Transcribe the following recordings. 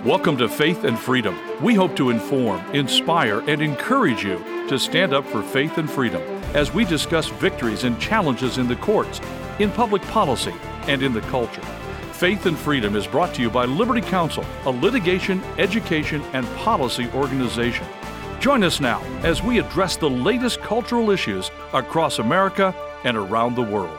Welcome to Faith and Freedom. We hope to inform, inspire, and encourage you to stand up for faith and freedom as we discuss victories and challenges in the courts, in public policy, and in the culture. Faith and Freedom is brought to you by Liberty Counsel, a litigation, education, and policy organization. Join us now as we address the latest cultural issues across America and around the world.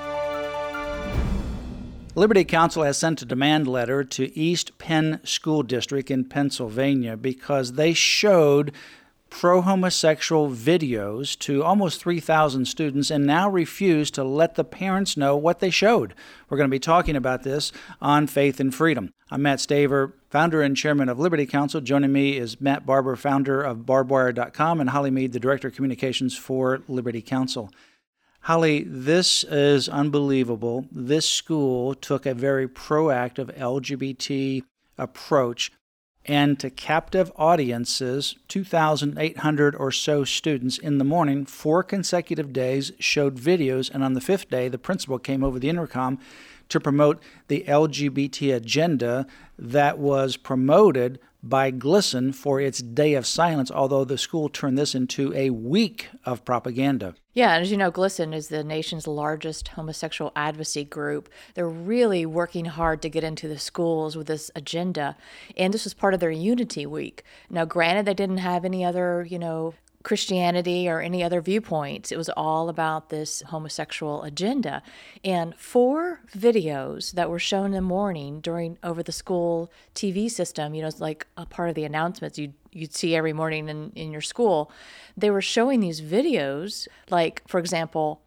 Liberty Counsel has sent a demand letter to East Penn School District in Pennsylvania because they showed pro-homosexual videos to almost 3,000 students and now refuse to let the parents know what they showed. We're going to be talking about this on Faith and Freedom. I'm Matt Staver, founder and chairman of Liberty Counsel. Joining me is Matt Barber, founder of barbwire.com, and Holly Mead, the director of communications for Liberty Counsel. Holly, this is unbelievable. This school took a very proactive LGBT approach, and to captive audiences, 2,800 or so students in the morning, 4 consecutive days, showed videos, and on the 5th day, the principal came over the intercom to promote the LGBT agenda that was promoted by GLSEN for its Day of Silence, although the school turned this into a week of propaganda. Yeah, and as you know, GLSEN is the nation's largest homosexual advocacy group. They're really working hard to get into the schools with this agenda, and this was part of their Unity Week. Now, granted, they didn't have any other, Christianity or any other viewpoints. It was all about this homosexual agenda. And 4 videos that were shown in the morning over the school TV system, it's like a part of the announcements you'd see every morning in your school. They were showing these videos, like, for example,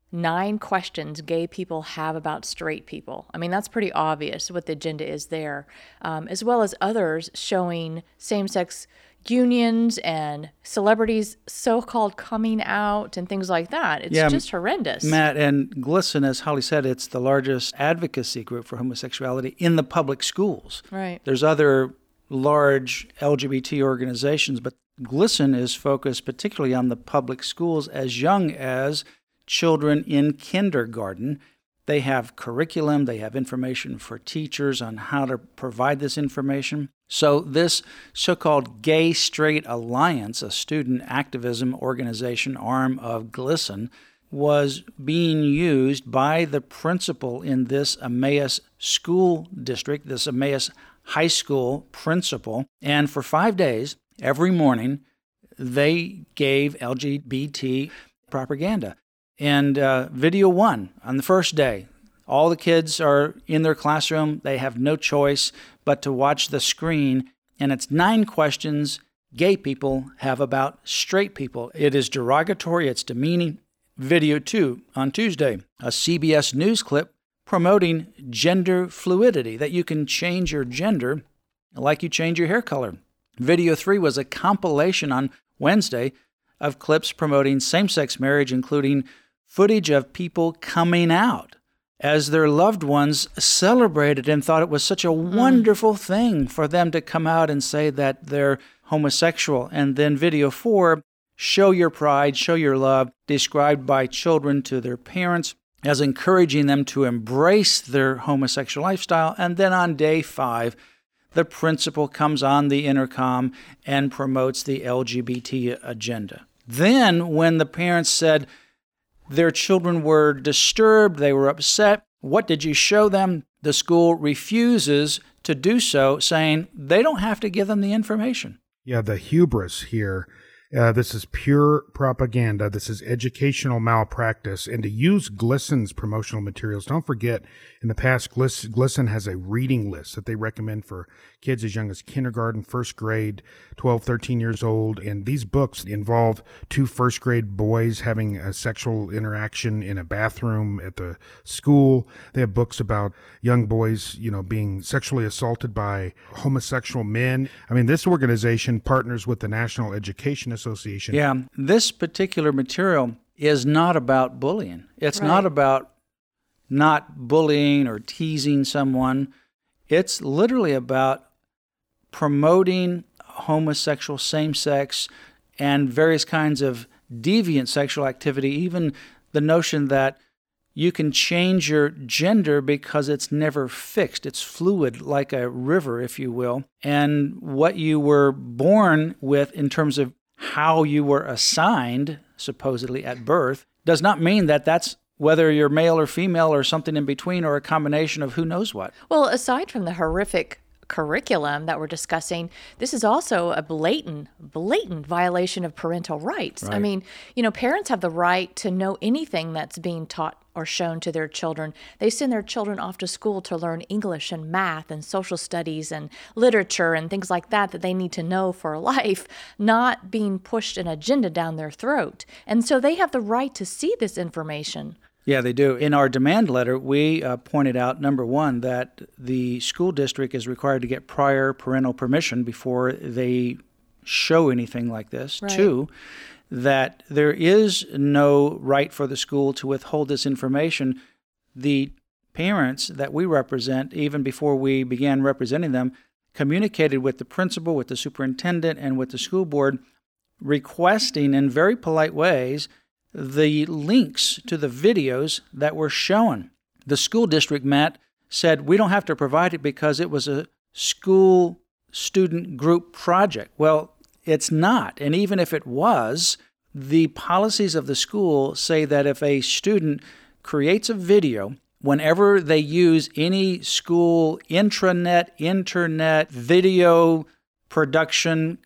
9 questions gay people have about straight people. I mean, that's pretty obvious what the agenda is there, as well as others showing same-sex unions and celebrities so-called coming out and things like that. It's just horrendous. Matt, and GLSEN, as Holly said, it's the largest advocacy group for homosexuality in the public schools. Right. There's other large LGBT organizations, but GLSEN is focused particularly on the public schools as young as children in kindergarten. They have curriculum, they have information for teachers on how to provide this information. So this so-called Gay Straight Alliance, a student activism organization arm of GLSEN, was being used by the principal in this Emmaus school district, this Emmaus high school principal. And for 5 days, every morning, they gave LGBT propaganda. And video 1, on the first day, all the kids are in their classroom. They have no choice but to watch the screen. And it's 9 questions gay people have about straight people. It is derogatory. It's demeaning. Video 2, on Tuesday, a CBS News clip promoting gender fluidity, that you can change your gender like you change your hair color. Video 3 was a compilation on Wednesday of clips promoting same-sex marriage, including footage of people coming out as their loved ones celebrated and thought it was such a wonderful thing for them to come out and say that they're homosexual. And then video 4, show your pride, show your love, described by children to their parents as encouraging them to embrace their homosexual lifestyle. And then on day 5, the principal comes on the intercom and promotes the LGBT agenda. Then when the parents said their children were disturbed, they were upset, what did you show them? The school refuses to do so, saying they don't have to give them the information. Yeah, the hubris here. This is pure propaganda. This is educational malpractice. And to use GLSEN's promotional materials, don't forget, in the past, GLSEN has a reading list that they recommend for kids as young as kindergarten, first grade, 12, 13 years old. And these books involve 2 first-grade boys having a sexual interaction in a bathroom at the school. They have books about young boys, being sexually assaulted by homosexual men. I mean, this organization partners with the National Education Association. Yeah, this particular material is not about bullying. It's not about not bullying or teasing someone. It's literally about promoting homosexual, same-sex, and various kinds of deviant sexual activity, even the notion that You can change your gender because it's never fixed. It's fluid, like a river, if you will. And what you were born with in terms of how you were assigned, supposedly at birth, does not mean that that's whether you're male or female or something in between or a combination of who knows what. Well, aside from the horrific curriculum that we're discussing, this is also a blatant violation of parental rights. Right. I mean, parents have the right to know anything that's being taught or shown to their children. They send their children off to school to learn English and math and social studies and literature and things like that they need to know for life, not being pushed an agenda down their throat. And so they have the right to see this information. Yeah, they do. In our demand letter, we pointed out, number one, that the school district is required to get prior parental permission before they show anything like this. Right. Two, that there is no right for the school to withhold this information. The parents that we represent, even before we began representing them, communicated with the principal, with the superintendent, and with the school board, requesting in very polite ways the links to the videos that were shown. The school district, Matt, said we don't have to provide it because it was a school student group project. Well, it's not. And even if it was, the policies of the school say that if a student creates a video, whenever they use any school intranet, internet, video production,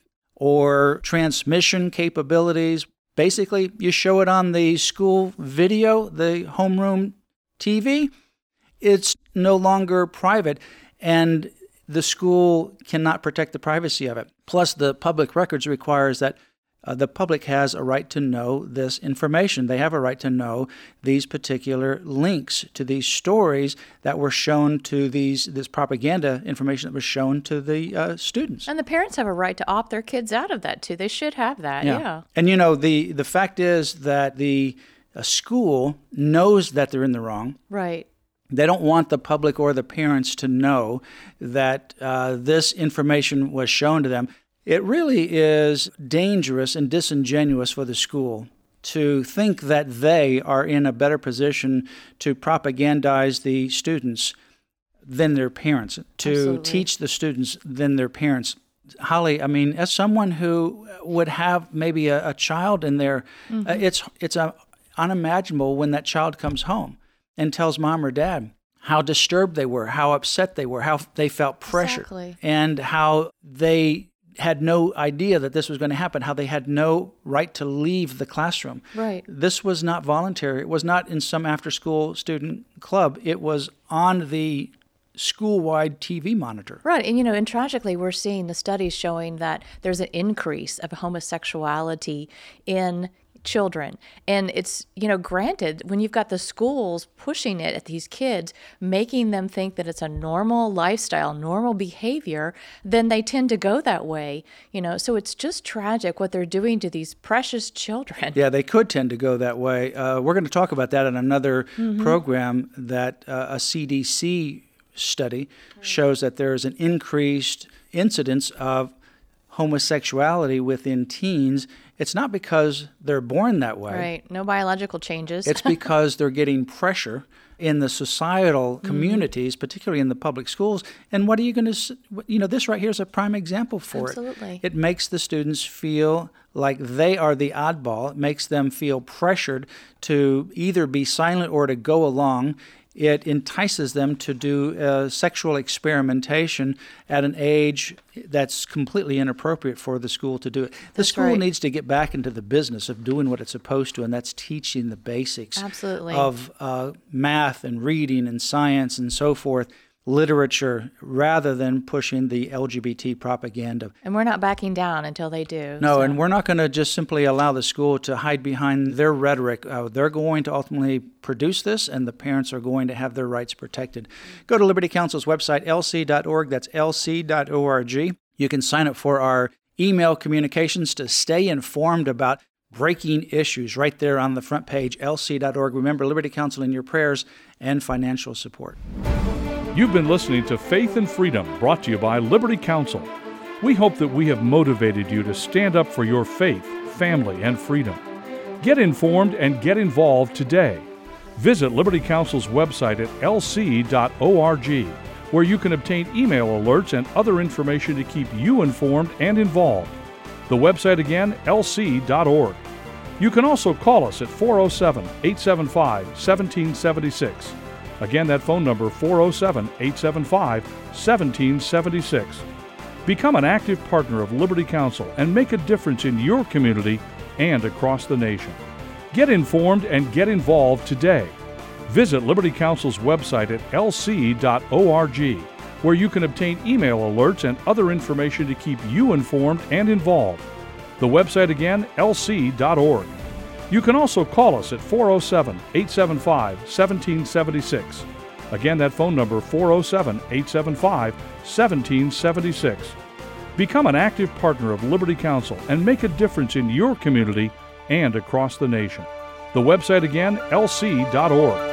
or transmission capabilities, basically, you show it on the school video, the homeroom TV, it's no longer private, and the school cannot protect the privacy of it. Plus, the public records requires that the public has a right to know this information. They have a right to know these particular links to these stories that were shown to this propaganda information that was shown to the students. And the parents have a right to opt their kids out of that, too. They should have that, yeah. And, the fact is that the school knows that they're in the wrong. Right. They don't want the public or the parents to know that this information was shown to them. It really is dangerous and disingenuous for the school to think that they are in a better position to propagandize the students than their parents, to Absolutely. teach the students than their parents. Holly, I mean, as someone who would have maybe a child in there, it's unimaginable when that child comes home and tells mom or dad how disturbed they were, how upset they were, how they felt pressure, Exactly. and how they had no idea that this was going to happen, how they had no right to leave the classroom. Right. This was not voluntary. It was not in some after-school student club. It was on the school-wide TV monitor. Right. And, tragically, we're seeing the studies showing that there's an increase of homosexuality in children. And it's, granted, when you've got the schools pushing it at these kids, making them think that it's a normal lifestyle, normal behavior, then they tend to go that way. So it's just tragic what they're doing to these precious children. Yeah, they could tend to go that way. We're going to talk about that in another program, that a CDC study shows that there is an increased incidence of homosexuality within teens. It's not because they're born that way. Right. No biological changes. It's because they're getting pressure in the societal communities, particularly in the public schools. And what are you going to, this right here is a prime example for Absolutely. it. It makes the students feel like they are the oddball. It makes them feel pressured to either be silent or to go along. It entices them to do sexual experimentation at an age that's completely inappropriate for the school to do it. The school right. needs to get back into the business of doing what it's supposed to, and that's teaching the basics Absolutely. of math and reading and science and so forth, literature, rather than pushing the LGBT propaganda. And we're not backing down until they do. No, so. and we're not going to just simply allow the school to hide behind their rhetoric. They're going to ultimately produce this, and the parents are going to have their rights protected. Go to Liberty Counsel's website, lc.org. That's lc.org. You can sign up for our email communications to stay informed about breaking issues right there on the front page, lc.org. Remember, Liberty Counsel in your prayers and financial support. You've been listening to Faith and Freedom, brought to you by Liberty Counsel. We hope that we have motivated you to stand up for your faith, family, and freedom. Get informed and get involved today. Visit Liberty Counsel's website at lc.org, where you can obtain email alerts and other information to keep you informed and involved. The website again, lc.org. You can also call us at 407-875-1776. Again, that phone number, 407-875-1776. Become an active partner of Liberty Counsel and make a difference in your community and across the nation. Get informed and get involved today. Visit Liberty Counsel's website at lc.org, where you can obtain email alerts and other information to keep you informed and involved. The website again, lc.org. You can also call us at 407-875-1776. Again, that phone number, 407-875-1776. Become an active partner of Liberty Counsel and make a difference in your community and across the nation. The website again, lc.org.